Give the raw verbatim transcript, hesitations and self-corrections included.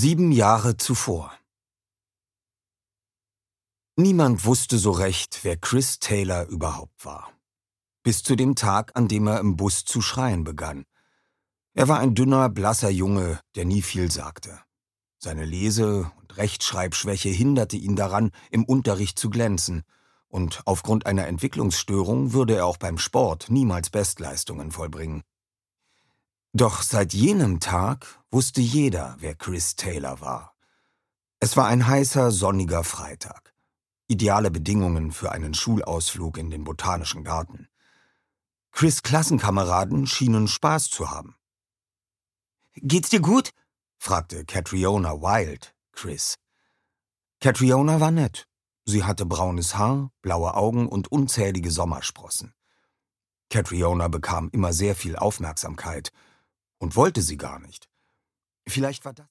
Sieben Jahre zuvor. Niemand wusste so recht, wer Chris Taylor überhaupt war. Bis zu dem Tag, an dem er im Bus zu schreien begann. Er war ein dünner, blasser Junge, der nie viel sagte. Seine Lese- und Rechtschreibschwäche hinderte ihn daran, im Unterricht zu glänzen, und aufgrund einer Entwicklungsstörung würde er auch beim Sport niemals Bestleistungen vollbringen. Doch seit jenem Tag wusste jeder, wer Chris Taylor war. Es war ein heißer, sonniger Freitag. Ideale Bedingungen für einen Schulausflug in den Botanischen Garten. Chris' Klassenkameraden schienen Spaß zu haben. »Geht's dir gut?« fragte Catriona Wild Chris. Catriona war nett. Sie hatte braunes Haar, blaue Augen und unzählige Sommersprossen. Catriona bekam immer sehr viel Aufmerksamkeit und wollte sie gar nicht. Vielleicht war das